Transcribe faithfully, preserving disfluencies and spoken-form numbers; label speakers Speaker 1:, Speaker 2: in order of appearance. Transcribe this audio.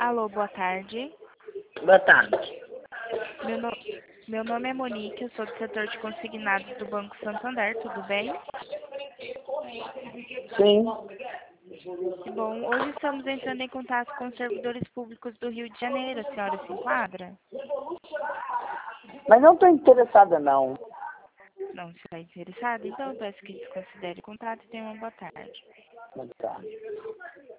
Speaker 1: Alô, boa tarde.
Speaker 2: Boa tarde.
Speaker 1: Meu, no... Meu nome é Monique, eu sou do setor de consignados do Banco Santander, tudo bem?
Speaker 2: Sim.
Speaker 1: Bom, hoje estamos entrando em contato com os servidores públicos do Rio de Janeiro, a senhora se enquadra?
Speaker 2: Mas não estou interessada, não.
Speaker 1: Não está interessada? Então eu peço que desconsidere o contato e tenha uma boa tarde.
Speaker 2: Boa tarde.